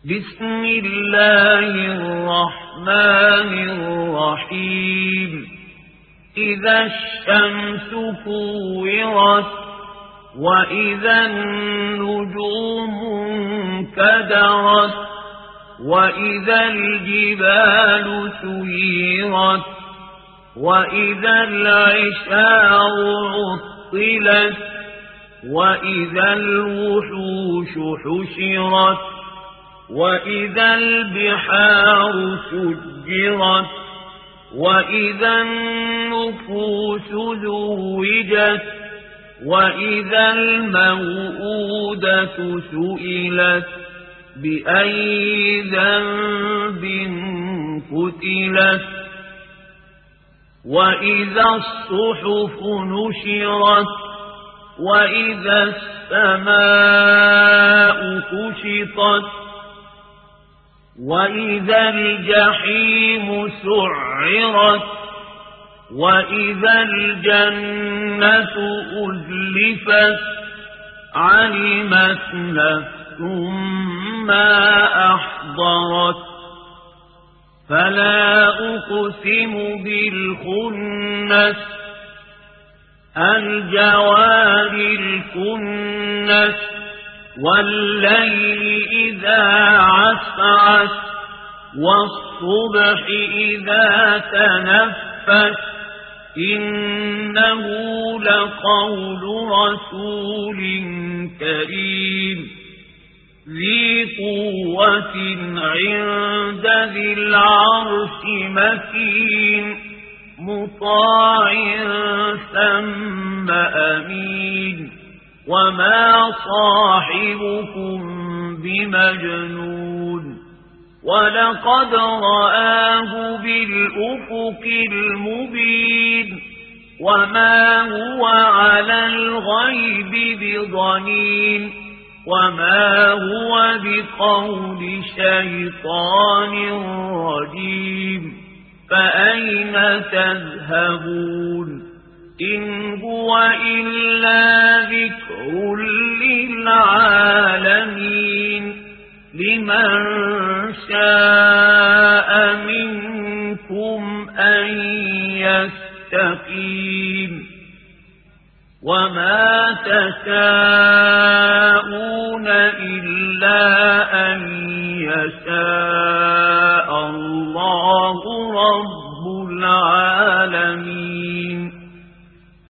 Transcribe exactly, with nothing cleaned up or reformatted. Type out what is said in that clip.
بسم الله الرحمن الرحيم إذا الشمس كورت وإذا النجوم انكدرت وإذا الجبال سيرت وإذا العشار عطلت وإذا الوحوش حشرت وإذا البحار سجرت وإذا النفوس زوجت وإذا الموءودة سئلت بأي ذنب قتلت وإذا الصحف نشرت وإذا السماء كشطت وإذا الجحيم سعرت وإذا الجنة أزلفت علمت نفس ما أحضرت فلا أقسم بالخنس الجوار الكنس والليل إذا عسعس والصبح إذا تنفس إنه لقول رسول كريم ذي قوة عند ذي العرش مكين مطاع ثم أمين وما صاحبكم بمجنون ولقد رآه بالأفق المبين وما هو على الغيب بضنين وما هو بقول شيطان رجيم فأين تذهبون إن هو إلا ذكر للعالمين لمن شاء منكم أن يستقيم وما تشاءون إلا أن